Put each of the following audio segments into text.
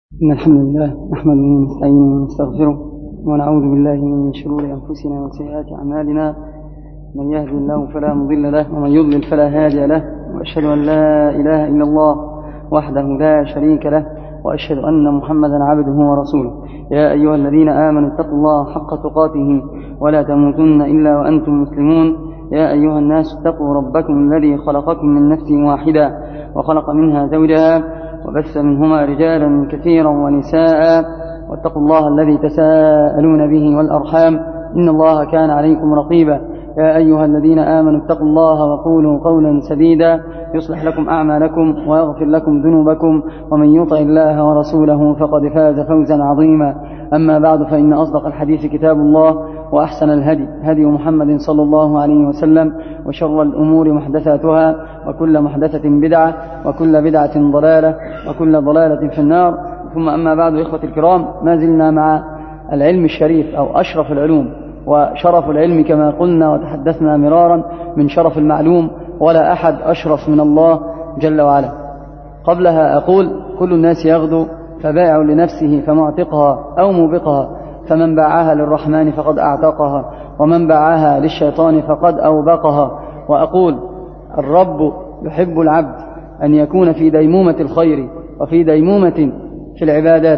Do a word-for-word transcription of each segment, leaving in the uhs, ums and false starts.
إن الحمد لله نحمده ونستعينه ونستغفره ونعوذ بالله من شرور أنفسنا وسيئات أعمالنا. من يهدي الله فلا مضل له ومن يضلل فلا هادي له، وأشهد أن لا إله إلا الله وحده لا شريك له، وأشهد أن محمدا عبده ورسوله. يا أيها الذين آمنوا اتقوا الله حق تقاته ولا تموتن إلا وأنتم مسلمون. يا أيها الناس اتقوا ربكم الذي خلقكم من نفس واحدة وخلق منها زوجها وبث منهما رجالا كثيرا ونساء، واتقوا الله الذي تساءلون به والأرحام إن الله كان عليكم رقيبا. يا أيها الذين آمنوا اتقوا الله وقولوا قولا سديدا يصلح لكم أعمالكم ويغفر لكم ذنوبكم، ومن يطع الله ورسوله فقد فاز فوزا عظيما. أما بعد، فإن أصدق الحديث كتاب الله، وأحسن الهدي هدي محمد صلى الله عليه وسلم، وشر الأمور محدثاتها، وكل محدثة بدعة، وكل بدعة ضلالة، وكل ضلالة في النار. ثم أما بعد، إخوتي الكرام، ما زلنا مع العلم الشريف أو أشرف العلوم، وشرف العلم كما قلنا وتحدثنا مرارا من شرف المعلوم، ولا أحد أشرف من الله جل وعلا. قبلها أقول: كل الناس يغدو فبائع لنفسه فمعتقها أو موبقها، فمن باعها للرحمن فقد أعتقها، ومن باعها للشيطان فقد أوبقها. وأقول: الرب يحب العبد أن يكون في ديمومة الخير وفي ديمومة في العبادات.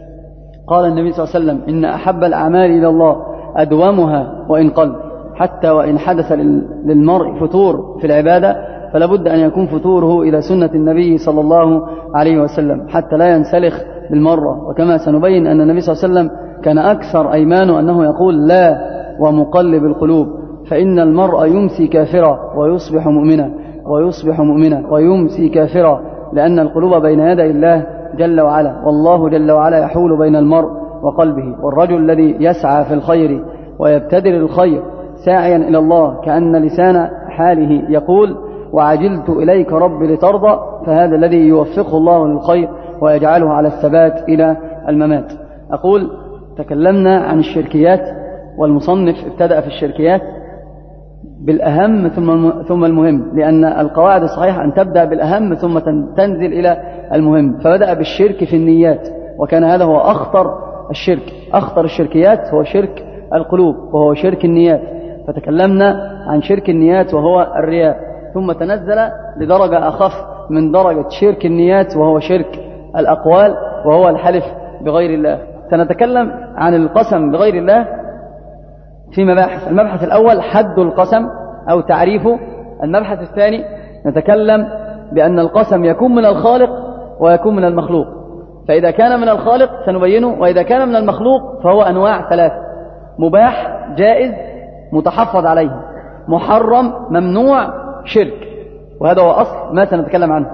قال النبي صلى الله عليه وسلم: إن أحب الأعمال إلى الله أدومها وإن قل. حتى وإن حدث للمرء فتور في العبادة فلا بد أن يكون فتوره إلى سنة النبي صلى الله عليه وسلم، حتى لا ينسلخ بالمرة. وكما سنبين أن النبي صلى الله عليه وسلم كان أكثر أيمانه أنه يقول: لا ومقلب القلوب، فإن المرء يمسي كافرا ويصبح مؤمنا، ويصبح مؤمنا ويمسي كافرا، لأن القلوب بين يدي الله جل وعلا، والله جل وعلا يحول بين المرء وقلبه. والرجل الذي يسعى في الخير ويبتدر الخير ساعيا إلى الله كأن لسان حاله يقول: وعجلت إليك رب لترضى، فهذا الذي يوفقه الله للخير ويجعله على الثبات إلى الممات. أقول: تكلمنا عن الشركيات، والمصنف ابتدأ في الشركيات بالأهم ثم المهم، لأن القواعد الصحيحة أن تبدأ بالأهم ثم تنزل إلى المهم، فبدأ بالشرك في النيات، وكان هذا هو أخطر الشرك. أخطر الشركيات هو شرك القلوب، وهو شرك النيات. فتكلمنا عن شرك النيات وهو الرياء، ثم تنزل لدرجة أخف من درجة شرك النيات وهو شرك الأقوال، وهو الحلف بغير الله. سنتكلم عن القسم بغير الله في مباحث. المبحث الأول حد القسم أو تعريفه. المبحث الثاني نتكلم بأن القسم يكون من الخالق ويكون من المخلوق، فإذا كان من الخالق سنبينه، وإذا كان من المخلوق فهو أنواع ثلاثة: مباح، جائز، متحفظ عليه، محرم، ممنوع، شرك. وهذا هو أصل ما سنتكلم عنه.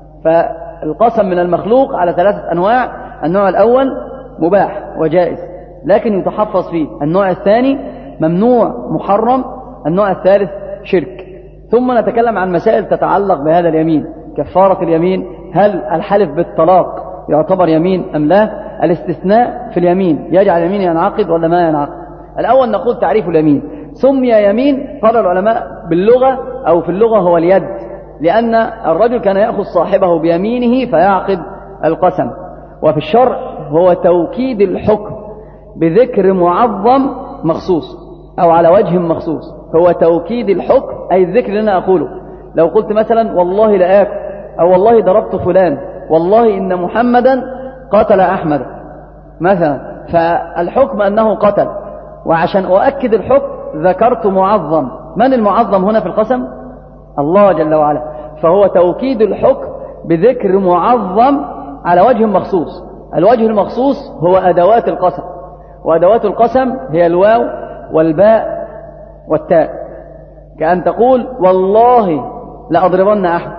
فالقسم من المخلوق على ثلاثة أنواع: النوع الأول مباح وجائز لكن يتحفظ فيه، النوع الثاني ممنوع محرم، النوع الثالث شرك. ثم نتكلم عن مسائل تتعلق بهذا اليمين: كفارة اليمين، هل الحلف بالطلاق يعتبر يمين أم لا؟ الاستثناء في اليمين يجعل اليمين ينعقد ولا ما ينعقد؟ الأول نقول تعريف اليمين. سمي يمين قال العلماء باللغة أو في اللغة هو اليد، لأن الرجل كان يأخذ صاحبه بيمينه فيعقد القسم. وفي الشرع هو توكيد الحكم بذكر معظم مخصوص أو على وجه مخصوص. هو توكيد الحكم أي الذكر اللي أنا أقوله. لو قلت مثلا: والله لا آكل، أو والله ضربت فلان، والله إن محمدا قتل أحمد مثلا، فالحكم أنه قتل، وعشان أؤكد الحكم ذكرت معظم. من المعظم هنا في القسم؟ الله جل وعلا. فهو توكيد الحكم بذكر معظم على وجه مخصوص. الوجه المخصوص هو أدوات القسم، وأدوات القسم هي الواو والباء والتاء. كأن تقول: والله لأضربن أحد.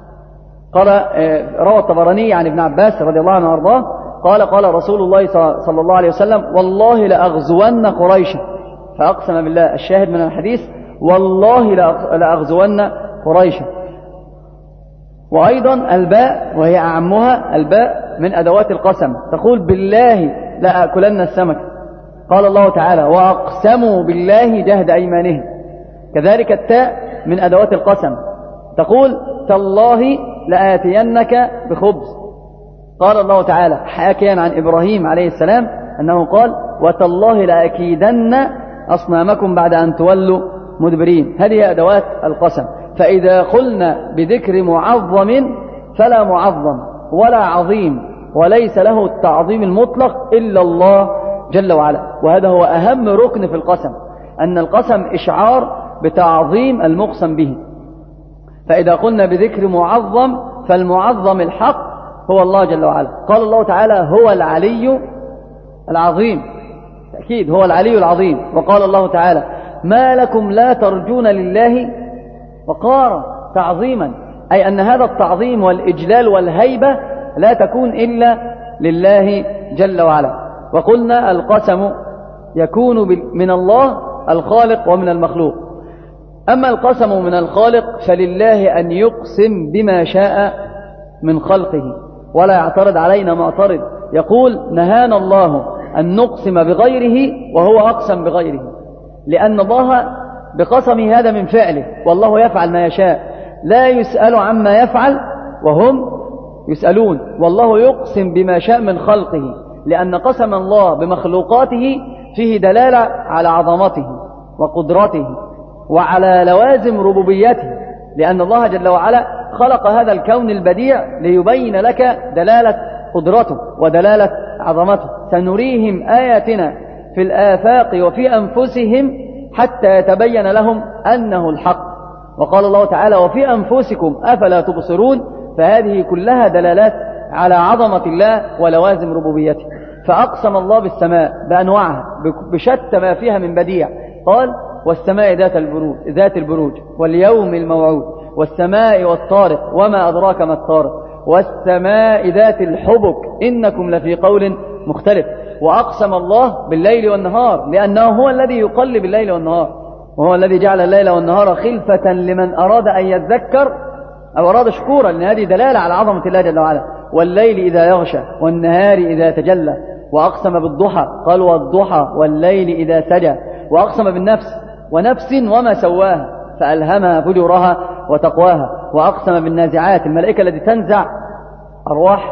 قال روى الطبراني عن ابن عباس رضي الله عنه وارضاه قال: قال رسول الله صلى الله عليه وسلم: والله لأغزون قريشا، فأقسم بالله. الشاهد من الحديث: والله لأغزون قريشا. وأيضا الباء، وهي أعمها، الباء من أدوات القسم. تقول: بالله لأكلن السمك. قال الله تعالى: وأقسموا بالله جهد أيمانهم. كذلك التاء من أدوات القسم. تقول: تالله لآتينك بخبز. قال الله تعالى حاكيا عن إبراهيم عليه السلام أنه قال وتالله لأكيدن أصنامكم بعد أن تولوا مدبرين. هذه أدوات القسم. فإذا قلنا بذكر معظم فلا معظم ولا عظيم وليس له التعظيم المطلق إلا الله جل وعلا، وهذا هو أهم ركن في القسم، أن القسم إشعار بتعظيم المقسم به. فإذا قلنا بذكر معظم فالمعظم الحق هو الله جل وعلا. قال الله تعالى هو العلي العظيم، تأكيد هو العلي العظيم. وقال الله تعالى ما لكم لا ترجون لله وقارا، تعظيما، أي أن هذا التعظيم والإجلال والهيبة لا تكون إلا لله جل وعلا. وقلنا القسم يكون من الله الخالق ومن المخلوق. أما القسم من الخالق فلله أن يقسم بما شاء من خلقه، ولا يعترض علينا معترض يقول نهانا الله أن نقسم بغيره وهو أقسم بغيره، لأن الله بقسمه هذا من فعله، والله يفعل ما يشاء، لا يسأل عما يفعل وهم يسألون. والله يقسم بما شاء من خلقه، لأن قسم الله بمخلوقاته فيه دلالة على عظمته وقدرته وعلى لوازم ربوبيته، لأن الله جل وعلا خلق هذا الكون البديع ليبين لك دلالة قدرته ودلالة عظمته. سنريهم آياتنا في الآفاق وفي أنفسهم حتى يتبين لهم أنه الحق. وقال الله تعالى وفي أنفسكم أفلا تبصرون، فهذه كلها دلالات على عظمة الله ولوازم ربوبيته. فأقسم الله بالسماء بأنواعها بشتى ما فيها من بديع، قال والسماء ذات البروج, ذات البروج واليوم الموعود والسماء والطارق وما أدراك ما الطارق والسماء ذات الحبك إنكم لفي قول مختلف. وأقسم الله بالليل والنهار لأنه هو الذي يقلب الليل والنهار، وهو الذي جعل الليل والنهار خلفة لمن أراد أن يذكر أو أراد شكورا، لأن هذه دلالة على عظمة الله جل وعلا. والليل إذا يغشى والنهار إذا تجلى. وأقسم بالضحى قال والضحى والليل إذا سجى. وأقسم بالنفس ونفس وما سواها فألهمها فجورها وتقواها. وأقسم بالنازعات، الملائكة التي تنزع أرواح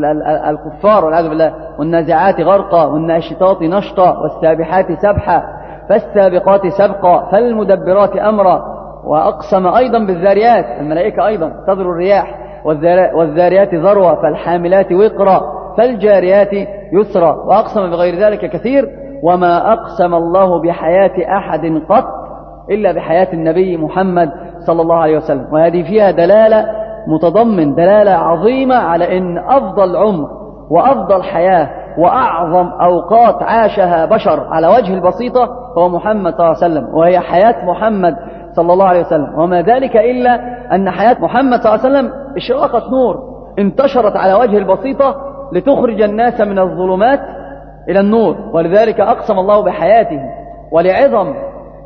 الكفار والعياذ بالله. والنازعات غرقا والناشطات نشطا والسابحات سبحا فالسابقات سبقا فالمدبرات أمرا. وأقسم أيضا بالذاريات، الملائكة أيضا تذر الرياح. والذاريات ذروة فالحاملات وقرا فالجاريات يسرا. وأقسم بغير ذلك كثير. وما أقسم الله بحياة أحد قط إلا بحياة النبي محمد صلى الله عليه وسلم. وهذه فيها دلالة متضمن دلالة عظيمة على أن أفضل عمر وأفضل حياة وأعظم أوقات عاشها بشر على وجه البسيطة هو محمد صلى الله عليه وسلم، وهي حياة محمد صلى الله عليه وسلم. وما ذلك إلا أن حياة محمد صلى الله عليه وسلم إشراقة نور انتشرت على وجه البسيطة لتخرج الناس من الظلمات إلى النور. ولذلك أقسم الله بحياته ولعظم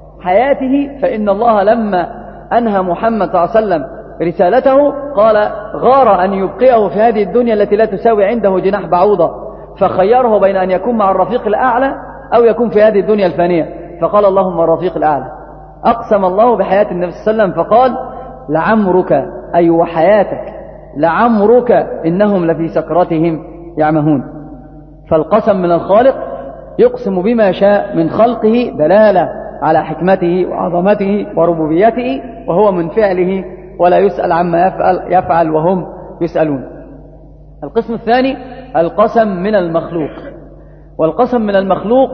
حياته، فإن الله لما أنهى محمد صلى الله عليه وسلم رسالته قال غار أن يبقيه في هذه الدنيا التي لا تساوي عنده جناح بعوضة، فخيره بين أن يكون مع الرفيق الأعلى أو يكون في هذه الدنيا الفانية، فقال اللهم الرفيق الأعلى. أقسم الله بحياة النبي صلى الله عليه وسلم فقال لعمرك أي وحياتك لعمرك إنهم لفي سكرتهم يعمهون. فالقسم من الخالق يقسم بما شاء من خلقه دلالة على حكمته وعظمته وربوبيته، وهو من فعله ولا يسأل عما يفعل, يفعل وهم يسألون. القسم الثاني القسم من المخلوق. والقسم من المخلوق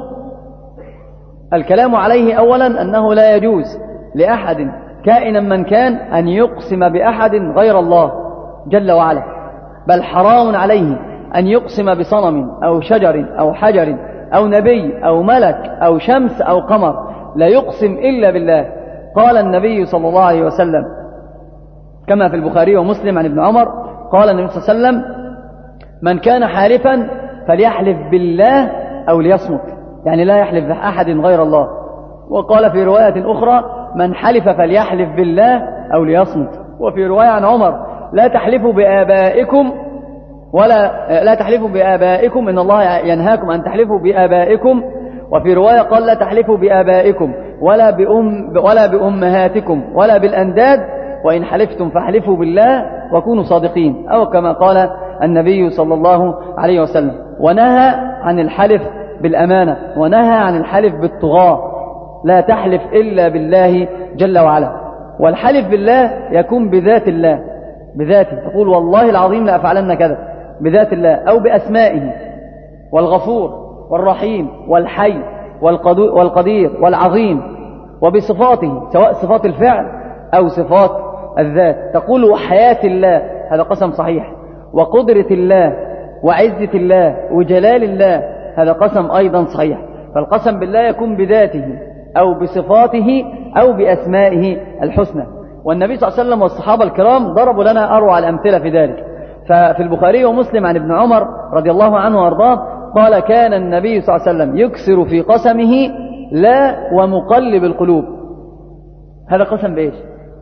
الكلام عليه أولا أنه لا يجوز لأحد كائنا من كان أن يقسم بأحد غير الله جل وعلا، بل حرام عليه أن يقسم بصنم أو شجر أو حجر أو نبي أو ملك أو شمس أو قمر، لا يقسم إلا بالله. قال النبي صلى الله عليه وسلم كما في البخاري ومسلم عن ابن عمر قال النبي صلى الله عليه وسلم من كان حالفا فليحلف بالله أو ليصمت، يعني لا يحلف بأحد غير الله. وقال في رواية أخرى من حلف فليحلف بالله أو ليصمت. وفي رواية عن عمر لا تحلفوا بآبائكم ولا لا تحلفوا بآبائكم إن الله ينهاكم أن تحلفوا بآبائكم. وفي رواية قال لا تحلفوا بآبائكم ولا بأم ولا بأمهاتكم ولا بالأنداد، وإن حلفتم فاحلفوا بالله وكونوا صادقين، أو كما قال النبي صلى الله عليه وسلم. ونهى عن الحلف بالأمانة، ونهى عن الحلف بالطغاة، لا تحلف إلا بالله جل وعلا. والحلف بالله يكون بذات الله، بذاته، تقول والله العظيم لأفعلن كذا، بذات الله، أو بأسمائه، والغفور والرحيم والحي والقدير والعظيم، وبصفاته سواء صفات الفعل أو صفات الذات. تقول وحياة الله، هذا قسم صحيح، وقدرة الله وعزة الله وجلال الله، هذا قسم أيضا صحيح. فالقسم بالله يكون بذاته أو بصفاته أو بأسمائه الحسنى. والنبي صلى الله عليه وسلم والصحابة الكرام ضربوا لنا أروع الأمثلة في ذلك. ففي البخاري ومسلم عن ابن عمر رضي الله عنه وارضاه قال كان النبي صلى الله عليه وسلم يكثر في قسمه لا ومقلب القلوب. هذا قسم بإيش؟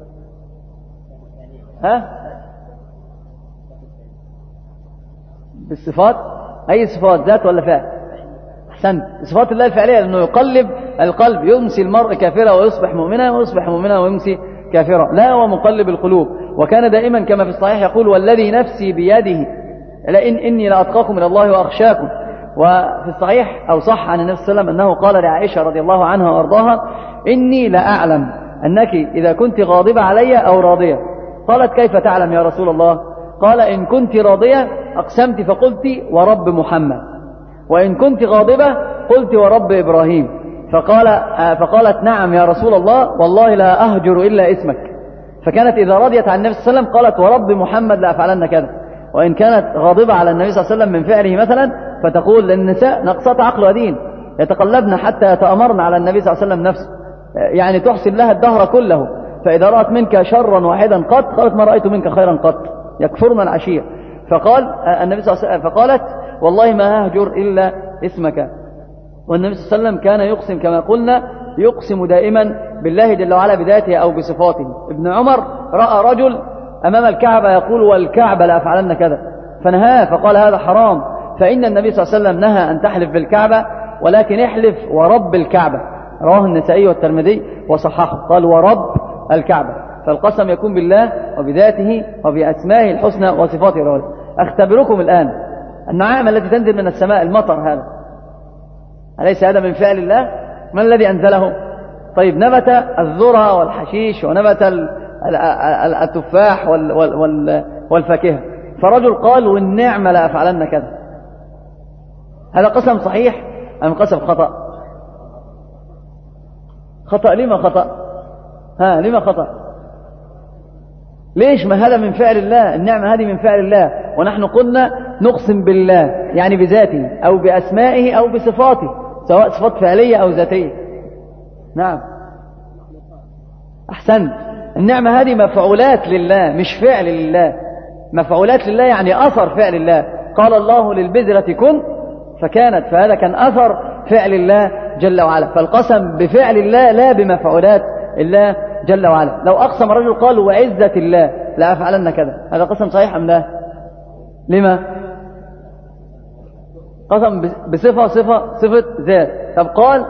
ها؟ بالصفات. أي صفات؟ ذات ولا فعل؟ أحسنت. صفات الله الفعلية، لأنه يقلب القلب، يمسي المرء كافرا ويصبح مؤمنا، ويصبح مؤمنا ويمسي كافرا. لا ومقلب القلوب. وكان دائما كما في الصحيح يقول والذي نفسي بيده لئن إني لأتقاكم من الله وأخشاكم. وفي الصحيح أو صح عن النبي صلى الله عليه وسلم أنه قال لعائشة رضي الله عنها وأرضاها إني لأعلم أنك إذا كنت غاضبة علي أو راضية. قالت كيف تعلم يا رسول الله؟ قال إن كنت راضية أقسمت فقلت ورب محمد، وإن كنت غاضبة قلت ورب إبراهيم. فقال فقالت نعم يا رسول الله والله لا أهجر إلا اسمك. فكانت إذا رضيت عن النبي صلى الله عليه وسلم قالت ورب محمد لأفعلن كذا. وإن كانت غاضبة على النبي صلى الله عليه وسلم من فعله مثلا فتقول للنساء نقصت عقل ودين يتقلبن حتى يتأمرن على النبي صلى الله عليه وسلم نفسه، يعني تحسن لها الدهر كله. فإذا رأت منك شرا واحدا قط قالت ما رأيت منك خيرا قط، يكفرن العشير. فقال النبي صلى الله عليه وسلم فقالت والله ما ههجر إلا اسمك. والنبي صلى الله عليه وسلم كان يقسم كما قلنا، يقسم دائما بالله جل وعلا بذاته أو بصفاته. ابن عمر رأى رجل أمام الكعبة يقول والكعبة لأفعلن كذا، فنهاه فقال هذا حرام، فإن النبي صلى الله عليه وسلم نهى أن تحلف بالكعبة ولكن احلف ورب الكعبة. رواه النسائي والترمذي وصححه، قال ورب الكعبة. فالقسم يكون بالله وبذاته وبأسمائه الحسنى وصفاته العلى. أختبركم الآن النعام التي تنزل من السماء، المطر هذا أليس هذا من فعل الله؟ من الذي أنزله؟ طيب نبت الذرة والحشيش ونبت التفاح والفاكهة، فرجل قال والنعمة لا أفعلن كذا. هذا قسم صحيح أم قسم خطأ؟ خطأ. لما خطأ؟ ها لما خطأ؟ ليش؟ ما هذا من فعل الله، النعمة هذه من فعل الله. ونحن قلنا نقسم بالله يعني بذاته أو بأسمائه أو بصفاته، سواء صفات فعلية أو ذاتية. نعم أحسنت. النعمة هذه مفعولات لله مش فعل لله. مفعولات لله يعني أثر فعل الله. قال الله للبذرة كن فكانت، فهذا كان أثر فعل الله جل وعلا. فالقسم بفعل الله لا بمفعولات الله جل وعلا. لو أقسم رجل قال وعزة الله لا أفعلن كذا، هذا قسم صحيح أم لا؟ لما؟ قسم بصفة صفة صفة ذات. طب قال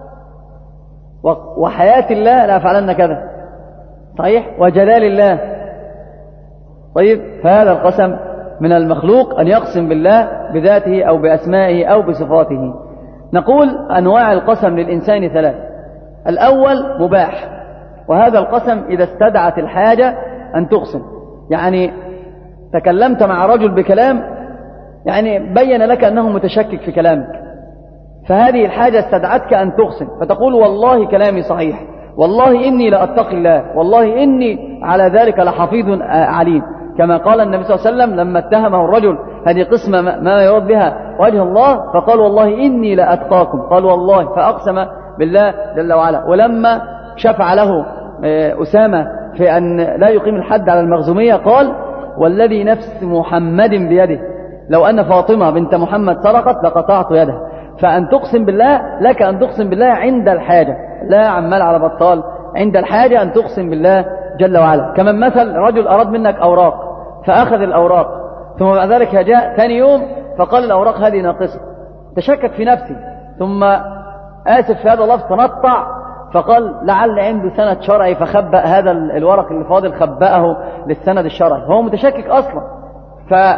وحياة الله لا أفعلن كذا، صحيح، وجلال الله. طيب فهذا القسم من المخلوق أن يقسم بالله بذاته أو بأسمائه أو بصفاته. نقول أنواع القسم للإنسان ثلاث. الأول مباح، وهذا القسم إذا استدعت الحاجة أن تقسم. يعني تكلمت مع رجل بكلام يعني بين لك أنه متشكك في كلامك، فهذه الحاجة استدعتك أن تقسم، فتقول والله كلامي صحيح، والله إني لأتقي الله، والله إني على ذلك لحفيظ عليم. كما قال النبي صلى الله عليه وسلم لما اتهمه الرجل هذه قسمة ما يراد بها وجه الله، فقال والله إني لأتقاكم، قال والله، فأقسم بالله جل وعلا. ولما شفع له أسامة في أن لا يقيم الحد على المخزومية قال والذي نفس محمد بيده لو أن فاطمة بنت محمد سرقت لقطعت يدها. فأن تقسم بالله لك أن تقسم بالله عند الحاجة، لا عمال على بطال، عند الحاجة أن تقسم بالله جل وعلا. كمان مثل رجل أراد منك أوراق فأخذ الأوراق، ثم بعد ذلك جاء ثاني يوم فقال الأوراق هذه ناقصة، تشكك في نفسه، ثم آسف في هذا اللفظ تنطع فقال لعل عنده سند شرعي فخبأ هذا الورق اللي فاضل، خبأه للسند الشرعي، هو متشكك أصلا.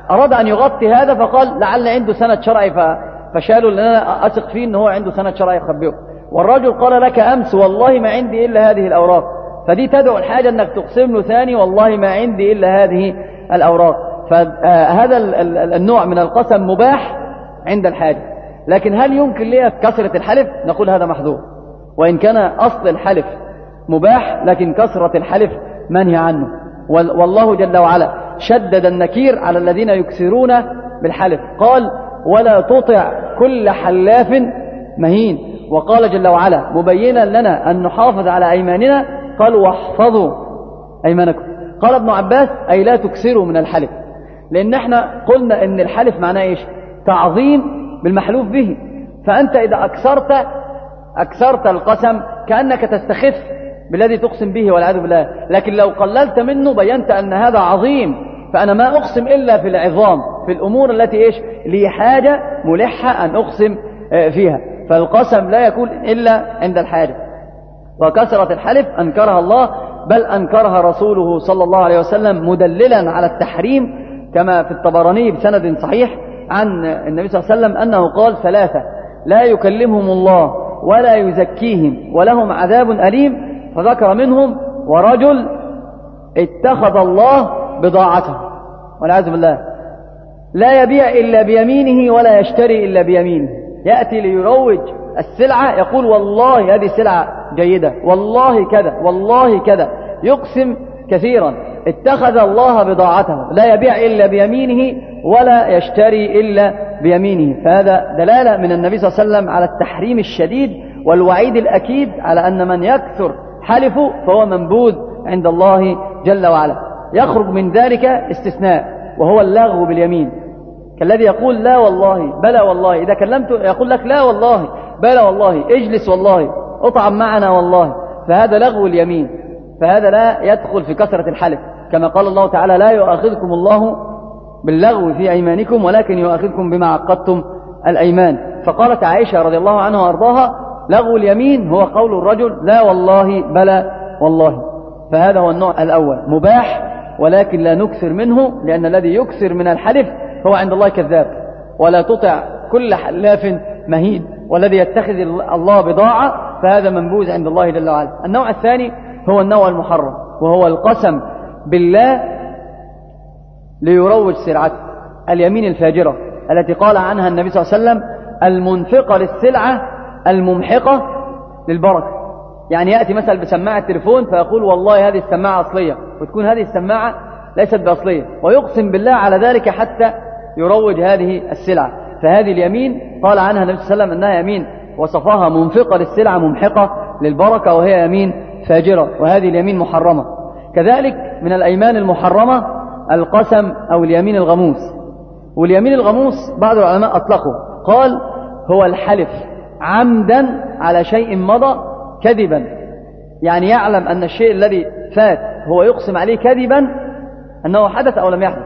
أراد أن يغطي هذا فقال لعل عنده سند شرعي فشالوا، لأن أنا أثق فيه أنه عنده سند شرعي يخبئه. والرجل قال لك أمس والله ما عندي إلا هذه الأوراق، فدي تدعو الحاجة أنك تقسم له ثاني والله ما عندي إلا هذه الأوراق. فهذا النوع من القسم مباح عند الحاجة. لكن هل يمكن لي كثرة الحلف؟ نقول هذا محظور، وإن كان أصل الحلف مباح لكن كثرة الحلف منهي عنه. والله جل وعلا شدد النكير على الذين يكثرون بالحلف، قال ولا تطع كل حلاف مهين. وقال جل وعلا مبينا لنا أن نحافظ على أيماننا، قال واحفظوا أيمانكم. قال ابن عباس أي لا تكثروا من الحلف، لأن احنا قلنا أن الحلف معناه إيش؟ تعظيم بالمحلوف به. فأنت إذا أكثرت أكثرت القسم كأنك تستخف بالذي تقسم به والعياذ بالله. لكن لو قللت منه بينت أن هذا عظيم، فأنا ما أقسم إلا في العظام، في الأمور التي إيش لي حاجة ملحة أن أقسم فيها. فالقسم لا يكون إلا عند الحاجة. وكثرة الحلف أنكرها الله، بل أنكرها رسوله صلى الله عليه وسلم مدللا على التحريم، كما في الطبراني بسند صحيح عن النبي صلى الله عليه وسلم أنه قال ثلاثة لا يكلمهم الله ولا يزكيهم ولهم عذاب أليم، فذكر منهم ورجل اتخذ الله بضاعته والعياذ بالله، لا يبيع إلا بيمينه ولا يشتري إلا بيمينه. يأتي ليروج السلعة يقول والله هذه سلعة جيدة، والله كذا والله كذا، يقسم كثيرا. اتخذ الله بضاعته، لا يبيع إلا بيمينه ولا يشتري إلا بيمينه. فهذا دلالة من النبي صلى الله عليه وسلم على التحريم الشديد والوعيد الأكيد على أن من يكثر حلفه فهو منبوذ عند الله جل وعلا. يخرج من ذلك استثناء وهو اللغو باليمين، كالذي يقول لا والله بلى والله، إذا كلمته يقول لك لا والله بلى والله، اجلس والله، اطعم معنا والله، فهذا لغو اليمين، فهذا لا يدخل في كثرة الحلف. كما قال الله تعالى لا يؤاخذكم الله باللغو في أيمانكم ولكن يؤاخذكم بما عقدتم الأيمان. فقالت عائشة رضي الله عنها وأرضاها لغو اليمين هو قول الرجل لا والله بلى والله. فهذا هو النوع الأول مباح، ولكن لا نكثر منه، لأن الذي يكثر من الحلف هو عند الله كذاب. ولا تطع كل حلاف مهين، والذي يتخذ الله بضاعة فهذا منبوذ عند الله جل وعلا. النوع الثاني هو النوع المحرم، وهو القسم بالله ليروج سلعته، اليمين الفاجرة التي قال عنها النبي صلى الله عليه وسلم المنفقة للسلعة الممحقة للبركة. يعني يأتي مثلا بسماعة تليفون فيقول والله هذه السماعة أصلية، وتكون هذه السماعة ليست بأصلية، ويقسم بالله على ذلك حتى يروج هذه السلعة. فهذه اليمين قال عنها النبي صلى الله عليه وسلم أنها يمين وصفها منفقة للسلعة ممحقة للبركة، وهي يمين فاجرة، وهذه اليمين محرمة. كذلك من الأيمان المحرمة القسم أو اليمين الغموس. واليمين الغموس بعض العلماء أطلقه، قال هو الحلف عمدا على شيء مضى كذبا، يعني يعلم أن الشيء الذي فات هو يقسم عليه كذبا أنه حدث أو لم يحدث،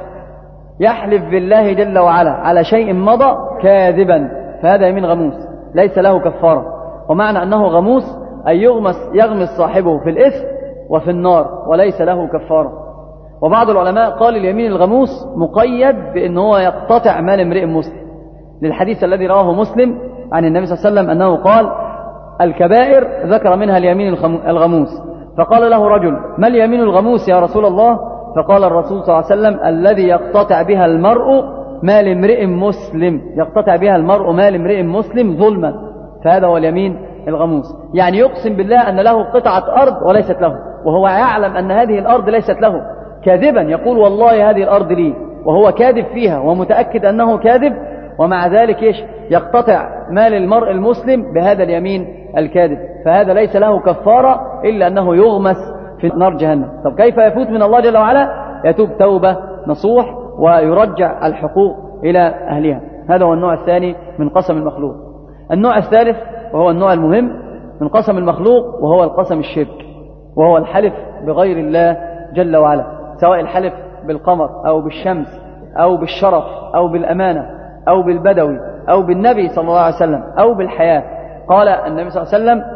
يحلف بالله جل وعلا على شيء مضى كاذبا، فهذا يمين غموس ليس له كفارة. ومعنى أنه غموس أي يغمس, يغمس صاحبه في الإثم وفي النار وليس له كفارة. وبعض العلماء قال اليمين الغموس مقيد بأنه هو يقتطع مال امرئ مسلم، للحديث الذي رواه مسلم عن النبي صلى الله عليه وسلم أنه قال الكبائر ذكر منها اليمين الغموس، فقال له رجل ما اليمين الغموس يا رسول الله؟ فقال الرسول صلى الله عليه وسلم الذي يقتطع بها المرء مال امرئ مسلم، يقتطع بها المرء مال امرئ مسلم ظلما، فهذا هو اليمين الغموس. يعني يقسم بالله أن له قطعة أرض وليست له، وهو يعلم أن هذه الأرض ليست له، كاذبا يقول والله هذه الأرض لي، وهو كاذب فيها ومتأكد أنه كاذب، ومع ذلك إيش يقتطع مال المرء المسلم بهذا اليمين الكاذب، فهذا ليس له كفارة إلا أنه يغمس في نار جهنم. طب كيف يفوت من الله جل وعلا؟ يتوب توبة نصوح ويرجع الحقوق إلى أهلها. هذا هو النوع الثاني من قسم المخلوق. النوع الثالث وهو النوع المهم من قسم المخلوق، وهو القسم الشرك، وهو الحلف بغير الله جل وعلا، سواء الحلف بالقمر أو بالشمس أو بالشرف أو بالأمانة أو بالبدوي أو بالنبي صلى الله عليه وسلم أو بالحياة. قال النبي صلى الله عليه وسلم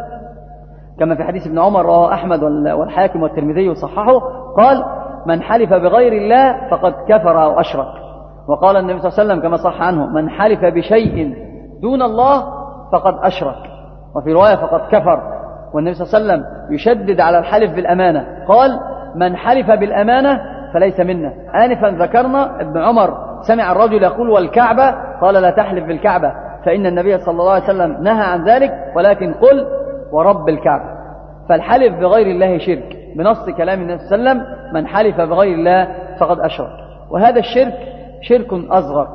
كما في حديث ابن عمر رواه أحمد والحاكم والترمذي وصححه، قال من حلف بغير الله فقد كفر أو أشرك. وقال النبي صلى الله عليه وسلم كما صح عنه: من حلف بشيء دون الله فقد أشرك، وفي رواية فقد كفر. والنبي صلى الله عليه وسلم يشدد على الحلف بالأمانة، قال: من حلف بالأمانة فليس منا. آنفا ذكرنا ابن عمر سمع الرجل يقول: والكعبة، قال: لا تحلف بالكعبة فإن النبي صلى الله عليه وسلم نهى عن ذلك، ولكن قل ورب الكعبة. فالحلف بغير الله شرك بنص كلام النبي صلى الله عليه وسلم: من حلف بغير الله فقد أشرك. وهذا الشرك شرك أصغر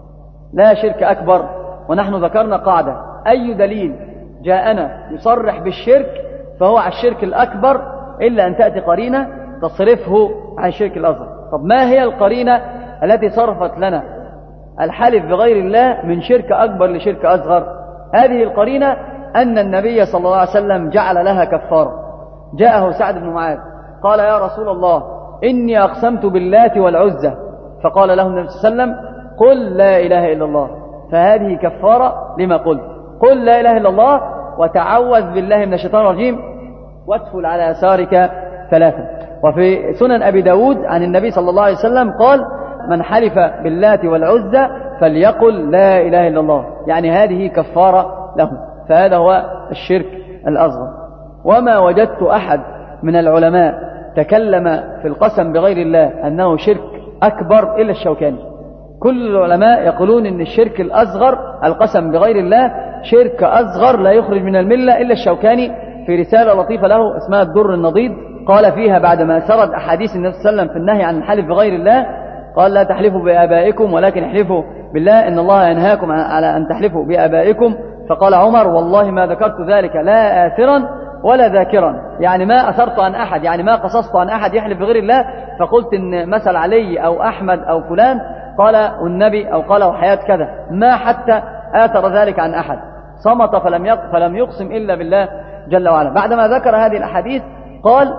لا شرك أكبر. ونحن ذكرنا قاعدة: أي دليل جاءنا يصرح بالشرك فهو على الشرك الأكبر، إلا أن تأتي قرينة تصرفه عن الشرك الأصغر. طب ما هي القرينة التي صرفت لنا الحلف بغير الله من شرك أكبر لشرك أصغر؟ هذه القرينة أن النبي صلى الله عليه وسلم جعل لها كفارة. جاءه سعد بن معاذ قال: يا رسول الله، إني أقسمت باللات والعزى. فقال له النبي صلى الله عليه وسلم: قل لا إله إلا الله، فهذه كفارة لما قلت. قل لا إله إلا الله وتعوذ بالله من الشيطان الرجيم وادخل على يسارك ثلاثا. وفي سنن أبي داود عن النبي صلى الله عليه وسلم قال: من حلف باللات والعزى فليقل لا إله إلا الله، يعني هذه كفارة له. فهذا هو الشرك الأصغر. وما وجدت أحد من العلماء تكلم في القسم بغير الله أنه شرك أكبر إلا الشوكاني. كل العلماء يقولون أن الشرك الأصغر القسم بغير الله شرك أصغر لا يخرج من الملة، إلا الشوكاني في رسالة لطيفة له اسمها الدر النضيد قال فيها بعدما سرد أحاديث النبي صلى الله عليه وسلم في النهي عن الحلف بغير الله، قال: لا تحلفوا بآبائكم ولكن احلفوا بالله، إن الله ينهاكم على أن تحلفوا بآبائكم. فقال عمر: والله ما ذكرت ذلك لا آثرا ولا ذاكرا، يعني ما أثرت عن أحد، يعني ما قصصت عن أحد يحلف بغير الله فقلت إن مثل علي أو أحمد أو فلان قال والنبي أو قال وحياة كذا، ما حتى آثر ذلك عن أحد. صمت فلم فلم يقسم إلا بالله جل وعلا. بعدما ذكر هذه الأحاديث قال: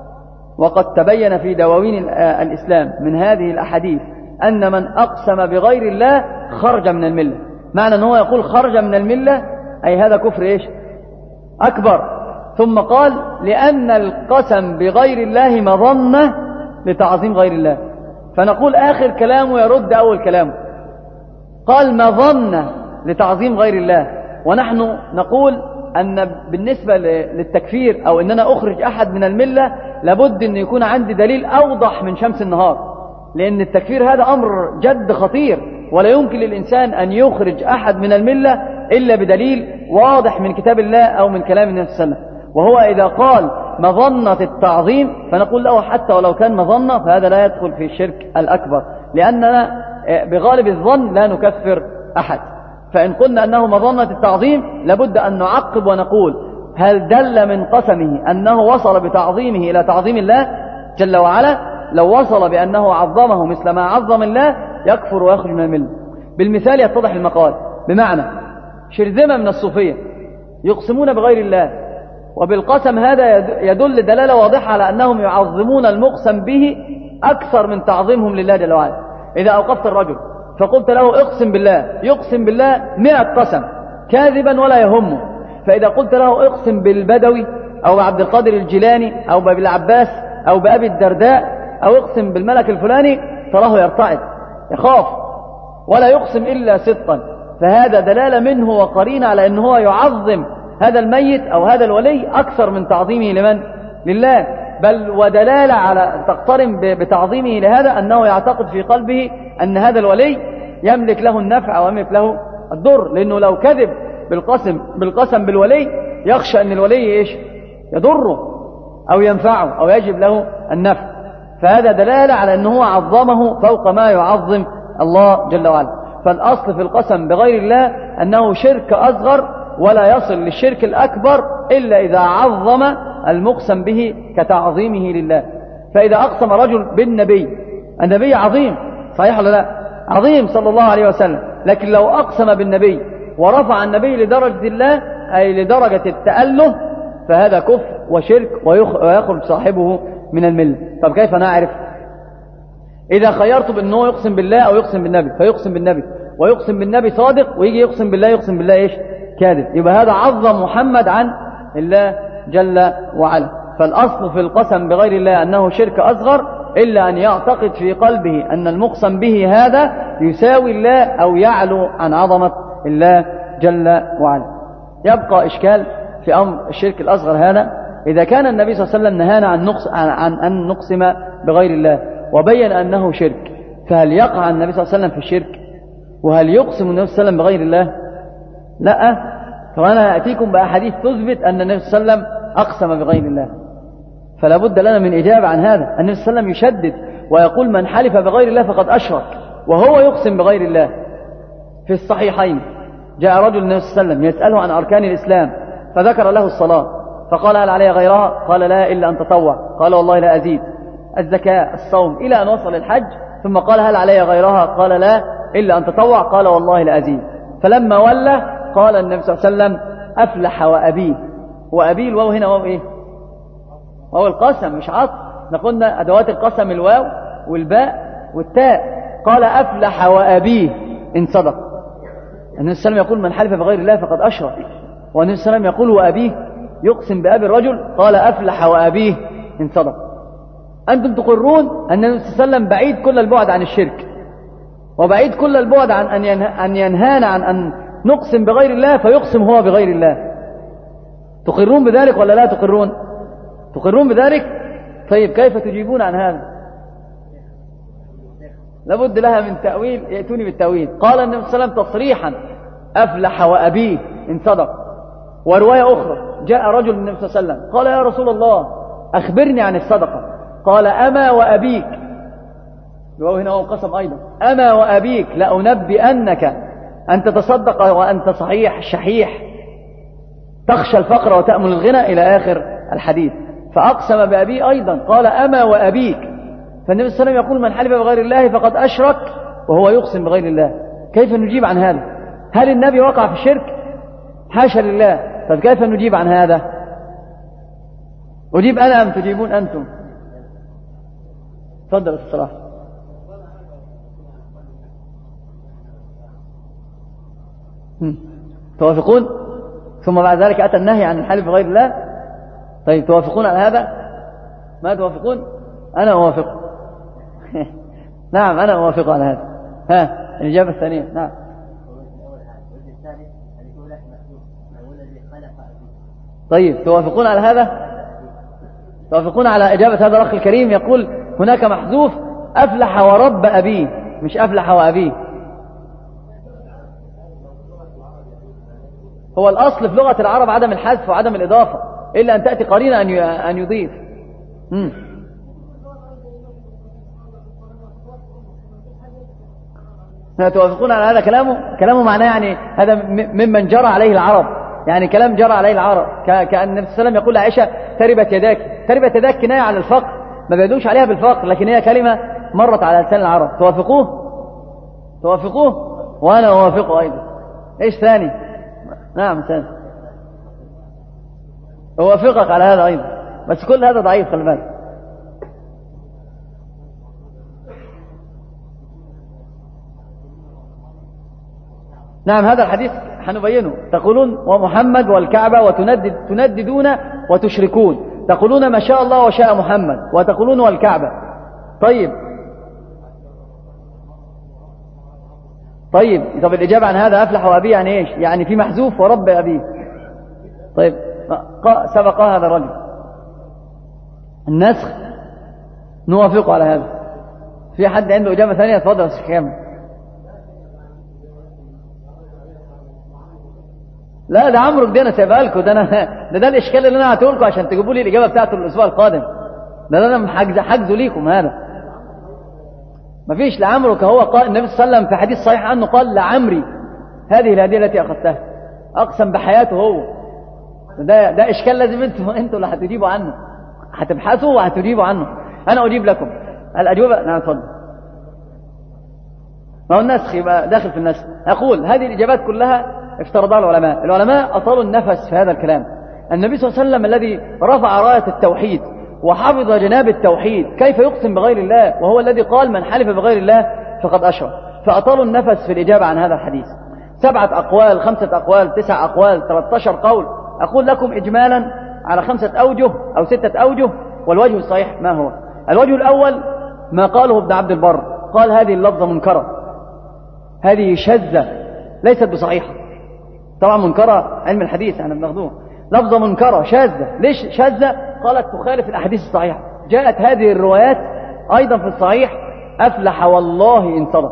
وقد تبين في دواوين الإسلام من هذه الأحاديث أن من أقسم بغير الله خرج من الملة. معنى أنه يقول خرج من الملة أي هذا كفر إيش؟ أكبر. ثم قال: لأن القسم بغير الله مظنة لتعظيم غير الله. فنقول آخر كلامه يرد أول كلامه، قال مظنة لتعظيم غير الله. ونحن نقول أن بالنسبة للتكفير أو أن أنا أخرج أحد من الملة لابد أن يكون عندي دليل أوضح من شمس النهار، لأن التكفير هذا أمر جد خطير، ولا يمكن للإنسان أن يخرج أحد من الملة إلا بدليل واضح من كتاب الله أو من كلام النبي صلى الله عليه وسلم. وهو إذا قال مظنة التعظيم فنقول له حتى ولو كان مظنة فهذا لا يدخل في الشرك الأكبر، لأننا بغالب الظن لا نكفر أحد. فإن قلنا أنه مظنة التعظيم لابد أن نعقب ونقول: هل دل من قسمه أنه وصل بتعظيمه إلى تعظيم الله جل وعلا؟ لو وصل بأنه عظمه مثل ما عظم الله يكفر ويخرج من الملة. بالمثال يتضح المقال. بمعنى شرذمة من الصوفية يقسمون بغير الله، وبالقسم هذا يدل دلالة واضحة على أنهم يعظمون المقسم به أكثر من تعظيمهم لله جل وعلا. إذا أوقفت الرجل فقلت له اقسم بالله، يقسم بالله مئة قسم كاذبا ولا يهمه. فإذا قلت له اقسم بالبدوي أو بعبد القادر الجيلاني أو بالعباس أو بأبي الدرداء أو اقسم بالملك الفلاني تراه يرتعد يخاف ولا يقسم إلا صدقا. فهذا دلالة منه وقرين على أنه هو يعظم هذا الميت أو هذا الولي أكثر من تعظيمه لمن؟ لله. بل ودلالة على تقترن بتعظيمه لهذا أنه يعتقد في قلبه أن هذا الولي يملك له النفع ويملك له الضر، لأنه لو كذب بالقسم بالقسم بالولي يخشى أن الولي إيش؟ يضره أو ينفعه أو يجب له النفع. فهذا دلالة على أنه عظمه فوق ما يعظم الله جل وعلا. فالأصل في القسم بغير الله أنه شرك أصغر، ولا يصل للشرك الأكبر إلا إذا عظم المقسم به كتعظيمه لله. فإذا أقسم رجل بالنبي، النبي عظيم صحيح ولا لا؟ عظيم صلى الله عليه وسلم، لكن لو أقسم بالنبي ورفع النبي لدرجة الله أي لدرجة التأله فهذا كفر وشرك ويخرج صاحبه من الملة. طب كيف نعرف؟ إذا خيرت بأنه يقسم بالله أو يقسم بالنبي فيقسم بالنبي ويقسم بالنبي صادق، ويجي يقسم بالله يقسم بالله إيش؟ كاذب، يبقى هذا عظم محمد عن الله جل وعلا. فالأصل في القسم بغير الله أنه شرك أصغر، إلا أن يعتقد في قلبه أن المقسم به هذا يساوي الله أو يعلو عن عظمة الله جل وعلا. يبقى إشكال في أمر الشرك الأصغر هذا، إذا كان النبي صلى الله عليه وسلم نهانا عن, نقص عن, عن أن نقسم بغير الله وبين أنه شرك، فهل يقع النبي صلى الله عليه وسلم في الشرك؟ وهل يقسم النبي صلى الله عليه وسلم بغير الله؟ لا. فأنا أتيكم بأحاديث تثبت أن النبي صلى الله عليه وسلم أقسم بغير الله، فلا بد لنا من إجابة عن هذا. النبي صلى الله عليه وسلم يشدد ويقول من حلف بغير الله فقد أشرك، وهو يقسم بغير الله. في الصحيحين جاء رجل النبي صلى الله عليه وسلم يسأله عن أركان الإسلام فذكر له الصلاة، فقال هل علي غيرها؟ قال لا إلا أن تطوع. قال والله لا أزيد. الزكاة، الصوم، إلى أن وصل الحج، ثم قال هل علي غيرها؟ قال لا إلا أن تطوع. قال والله لا أزيد. فلما ولى قال النبي صلى الله عليه وسلم أفلح وأبيه. وأبيه الواو هنا واو إيه؟ واو القسم مش عطف. نقولنا أدوات القسم الواو والباء والتاء. قال أفلح وأبيه إن صدق. النبي صلى الله عليه وسلم يقول من حلف بغير الله فقد أشرك، والنبي صلى الله عليه وسلم يقول وأبيه، يقسم بأبي الرجل. قال أفلح وأبيه إن صدق. أنتم تقرون أن النبي صلى الله عليه وسلم بعيد كل البعد عن الشرك، وبعيد كل البعد عن أن ينه... أن ينهانا عن أن نقسم بغير الله فيقسم هو بغير الله. تقرون بذلك ولا لا تقرون؟ تقرون بذلك؟ طيب كيف تجيبون عن هذا؟ لابد لها من تأويل، يأتوني بالتأويل. قال النبي صلى الله عليه وسلم تصريحا أفلح وأبيه إن صدق. ورواية أخرى جاء رجل النبي صلى الله عليه وسلم قال يا رسول الله أخبرني عن الصدقة. قال أما وأبيك، وهو هنا هو قسم أيضا، أما وأبيك لأنبئنك أن تتصدق وأنت صحيح شحيح تخشى الفقر وتأمل الغنى إلى آخر الحديث. فأقسم بأبيه أيضا قال أما وأبيك. فالنبي صلى الله عليه وسلم يقول من حلف بغير الله فقد أشرك وهو يقسم بغير الله. كيف نجيب عن هذا؟ هل النبي وقع في الشرك؟ حاشا لله. طيب كيف نجيب عن هذا؟ أجيب أنا أم تجيبون أنتم؟ تفضل الصلاة. توافقون؟ ثم بعد ذلك أتى النهي عن الحلف بغير الله. طيب توافقون على هذا؟ ما توافقون؟ أنا أوافق. نعم أنا أوافق على هذا. ها الإجابة الثانية. نعم. طيب توافقون على هذا؟ توافقون على إجابة هذا الأخ الكريم؟ يقول هناك محذوف أفلح ورب أبيه، مش أفلح وأبيه. هو الأصل في لغة العرب عدم الحذف وعدم الإضافة، إلا أن تأتي قرينة أن يضيف. مم. توافقون على هذا كلامه؟ كلامه معناه يعني هذا ممن جرى عليه العرب، يعني كلام جرى عليه العرب. كأن النبي صلى الله عليه وسلم يقول لعائشة تربت يداك. تربت يداك كناية على الفقر، ما بيدوش عليها بالفقر، لكن هي كلمة مرت على لسان العرب. توافقوه؟ توافقوه؟ وأنا أوافقه أيضا. إيش ثاني؟ نعم ثاني. أوافقك على هذا أيضا، بس كل هذا ضعيف خلي بالك. نعم هذا الحديث حنبينه. تقولون ومحمد والكعبة وتندد تنددون وتشركون. تقولون ما شاء الله وشاء محمد، وتقولون والكعبة. طيب طيب طب الإجابة عن هذا أفلح وأبيه يعني إيش؟ يعني في محذوف ورب أبيه. طيب سبق هذا الرجل النسخ، نوافق على هذا. في حد عنده إجابة ثانية؟ تفضل يا شيخ كامل. لا ده عمرو دي انا سايبها لكم، ده انا ده ده الاشكال اللي انا هاتيه لكم عشان تجيبوا لي الاجابه بتاعته الاسبوع القادم. ده, ده انا حاجز حاجزه ليكم هذا. مفيش لعمرو كهو قال النبي صلى الله عليه وسلم في حديث صحيح عنه قال لعمري هذه الهديه التي اخذتها. اقسم بحياته هو. ده ده اشكال لازم انتوا انتوا اللي هتجيبوا عنه، هتبحثوا وهتجيبوا عنه. انا اجيب لكم الاجوبه. نعم اتفضل. ما هو النسخ يبقى داخل في النسخ. اقول هذه الاجابات كلها افترضها العلماء. العلماء أطالوا النفس في هذا الكلام. النبي صلى الله عليه وسلم الذي رفع راية التوحيد وحفظ جناب التوحيد كيف يقسم بغير الله، وهو الذي قال من حلف بغير الله فقد أشرك. فأطالوا النفس في الإجابة عن هذا الحديث. سبعة أقوال، خمسة أقوال، تسع أقوال، ثلاثة عشر قول. أقول لكم إجمالا على خمسة أوجه أو ستة أوجه، والوجه الصحيح ما هو؟ الوجه الأول ما قاله ابن عبد البر، قال هذه اللفظة منكرة، هذه شاذة ليست بصحيحة. طبعا منكرة علم الحديث احنا بناخدوه، لفظة منكرة شاذة. ليش شاذة؟ قالت تخالف الأحاديث الصحيحة. جاءت هذه الروايات أيضا في الصحيح أفلح والله إن صدق،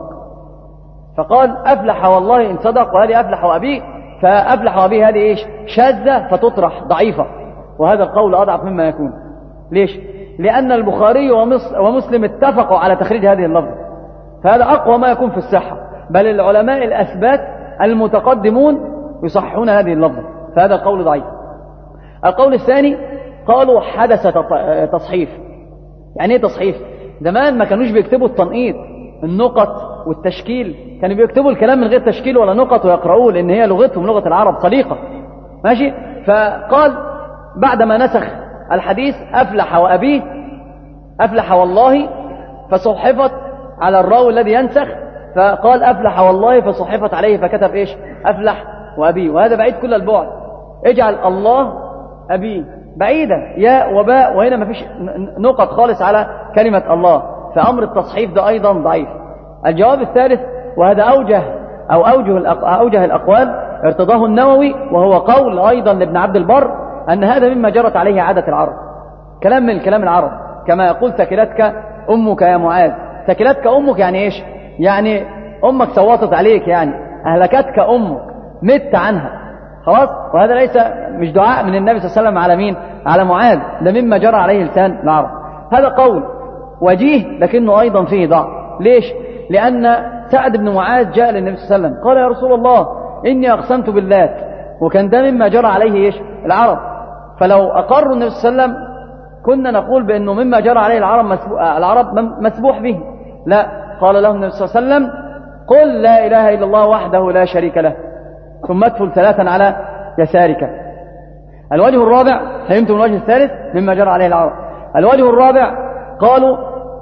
فقال أفلح والله إن صدق، وهذه أفلح وأبيه، فأفلح وأبيه هذه إيش؟ شاذة فتطرح ضعيفة، وهذا القول أضعف مما يكون. ليش؟ لأن البخاري ومسلم اتفقوا على تخريج هذه اللفظة، فهذا أقوى ما يكون في الصحة، بل العلماء الأثبات المتقدمون يصححون هذه اللفظة، فهذا القول ضعيف. القول الثاني قالوا حدث تصحيف. يعني ايه تصحيف؟ زمان ما كانوش بيكتبوا التنقيط النقط والتشكيل، كانوا بيكتبوا الكلام من غير تشكيل ولا نقط ويقرؤوه، لأن هي لغتهم لغة العرب سليقة، ماشي. فقال بعدما نسخ الحديث أفلح وأبيه، أفلح والله، فصحفت على الراوي الذي ينسخ، فقال أفلح والله فصحفت عليه، فكتب إيش؟ أفلح وأبيه، وهذا بعيد كل البعد. اجعل الله أبيه بعيدة، ياء وباء، وهنا ما فيش نقط خالص على كلمة الله، فأمر التصحيف ده أيضا ضعيف. الجواب الثالث، وهذا أوجه أو أوجه, أوجه الأقوال، ارتضاه النووي، وهو قول أيضا لابن عبد البر، أن هذا مما جرت عليه عادة العرب، كلام من كلام العرب، كما يقول ثكلتك أمك يا معاذ. ثكلتك أمك يعني إيش؟ يعني أمك صوتت عليك، يعني أهلكتك أمك، مت عنها، خلاص. وهذا ليس مش دعاء من النبي صلى الله عليه وسلم على مين؟ على معاذ، ده مما جرى عليه لسان العرب. هذا قول وجيه لكنه أيضا فيه ضعف. ليش؟ لأن سعد بن معاذ جاء للنبي صلى الله عليه وسلم قال يا رسول الله إني أقسمت باللات، وكان ده مما جرى عليه إيش؟ العرب. فلو أقروا النبي صلى الله عليه وسلم كنا نقول بأنه مما جرى عليه العرب مسبوح, العرب مسبوح به. لا، قال له النبي صلى الله عليه وسلم قل لا إله إلا الله وحده لا شريك له، ثم ادفل ثلاثا على يسارك. الوجه الرابع، فهمتم الوجه الثالث مما جرى عليه العرب. الوجه الرابع قالوا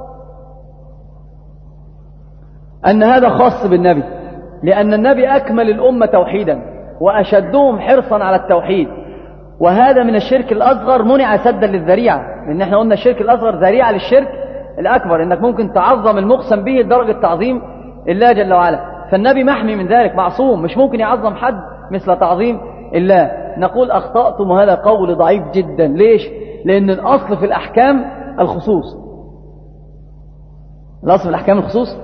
أن هذا خاص بالنبي، لأن النبي أكمل الأمة توحيدا وأشدهم حرصا على التوحيد، وهذا من الشرك الأصغر منع سدا للذريعة، لأن احنا قلنا الشرك الأصغر ذريعة للشرك الأكبر، إنك ممكن تعظم المقسم به لدرجة تعظيم الله جل وعلا، فالنبي محمي من ذلك، معصوم، مش ممكن يعظم حد مثل تعظيم الله. نقول أخطأتم، وهذا قول ضعيف جدا. ليش؟ لأن الأصل في الأحكام الخصوص. الأصل في الأحكام الخصوص.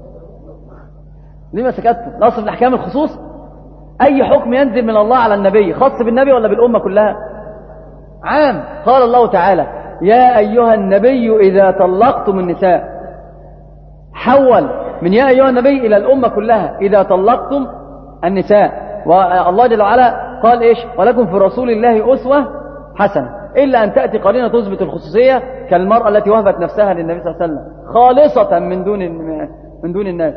ليه ما سكتتم؟ الأصل في الأحكام الخصوص. أي حكم ينزل من الله على النبي خاص بالنبي ولا بالأمة كلها؟ عام. قال الله تعالى يا أيها النبي إذا طلقتم النساء، حول من يا أيها النبي إلى الأمة كلها إذا طلقتم النساء. والله جل وعلا قال إيش؟ ولكم في رسول الله أسوة حسنة، إلا أن تأتي قرينة تثبت الخصوصية، كالمرأة التي وهبت نفسها للنبي صلى الله عليه وسلم خالصة من دون من دون الناس.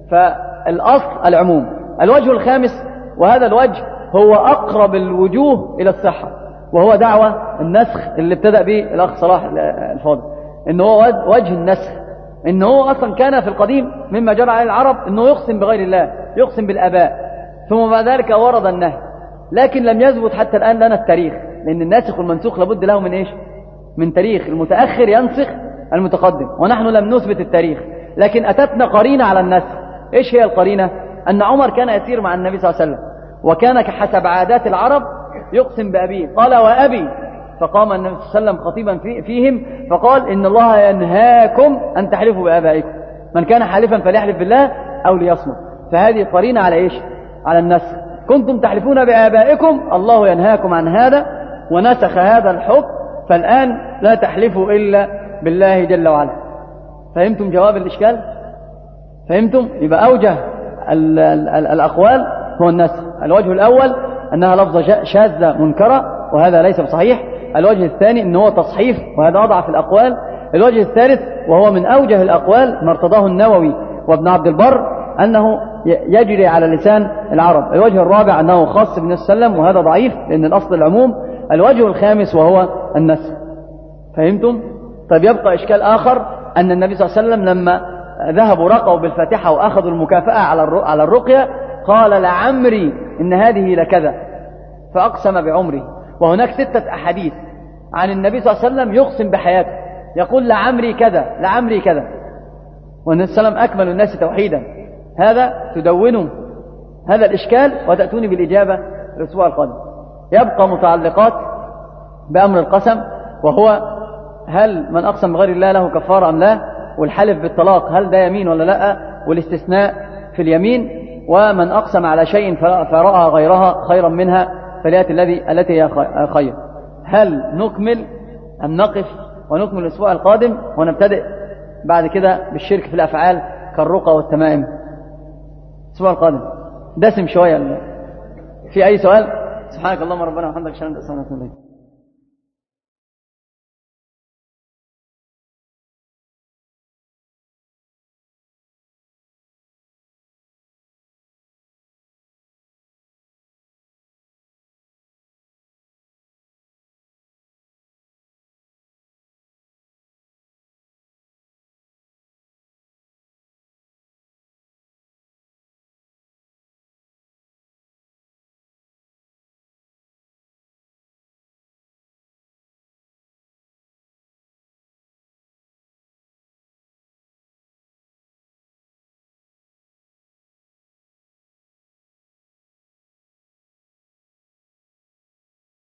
فالأصل العموم. الوجه الخامس، وهذا الوجه هو أقرب الوجوه إلى الصحة، وهو دعوة النسخ اللي ابتدأ به الأخ صلاح الفاضل، إنه هو وجه النسخ، إنه هو أصلا كان في القديم مما جرى عليه العرب إنه يقسم بغير الله، يقسم بالآباء، ثم بعد ذلك ورد النهي، لكن لم يثبت حتى الآن لنا التاريخ، لأن الناسخ والمنسوخ لابد له من إيش؟ من تاريخ. المتأخر ينسخ المتقدم، ونحن لم نثبت التاريخ، لكن أتتنا قرينة على النسخ. إيش هي القرينة؟ أن عمر كان يسير مع النبي صلى الله عليه وسلم، وكان كحسب عادات العرب يقسم بأبيه، قال وأبي، فقام النبي صلى الله عليه وسلم خطيبا فيهم فقال إن الله ينهاكم أن تحلفوا بآبائكم، من كان حالفا فليحلف بالله أو ليصمت. فهذه قرينة على إيش؟ على النسخ. كنتم تحلفون بآبائكم، الله ينهاكم عن هذا ونسخ هذا الحكم، فالآن لا تحلفوا إلا بالله جل وعلا. فهمتم جواب الإشكال؟ فهمتم؟ يبقى أوجه ال ال ال الأقوال هو النسخ. الوجه الأول أنها لفظة شاذة منكرة، وهذا ليس بصحيح. الوجه الثاني أنه هو تصحيف، وهذا أضعف الأقوال. الوجه الثالث وهو من أوجه الأقوال ما ارتضاه النووي وابن عبد البر، أنه يجري على لسان العرب. الوجه الرابع أنه خاص بالنبي صلى الله عليه وسلم، وهذا ضعيف لأن الأصل العموم. الوجه الخامس وهو النسخ. فهمتم؟ طيب يبقى إشكال آخر، أن النبي صلى الله عليه وسلم لما ذهبوا رقوا بالفاتحة وأخذوا المكافأة على الرقية قال لعمري إن هذه لكذا، فأقسم بعمره. وهناك ستة أحاديث عن النبي صلى الله عليه وسلم يقسم بحياته، يقول لعمري كذا لعمري كذا، والنبي صلى الله عليه وسلم أكمل الناس توحيدا. هذا تدونوا هذا الإشكال وتأتوني بالإجابة الأسبوع القادم. يبقى متعلقات بأمر القسم، وهو هل من أقسم بغير الله له كفارة أم لا، والحلف بالطلاق هل ده يمين ولا لا، والاستثناء في اليمين، ومن أقسم على شيء فرأى غيرها خيرا منها فليأتي الذي التي هي خير. هل نكمل أم نقف ونكمل الأسبوع القادم ونبتدئ بعد كده بالشرك في الأفعال كالرقى والتمائم؟ الأسبوع القادم دسم شوية. في أي سؤال؟ سبحانك اللهم ربنا وبحمدك، اشهد ان لا اله الا انت، استغفرك واتوب اليك.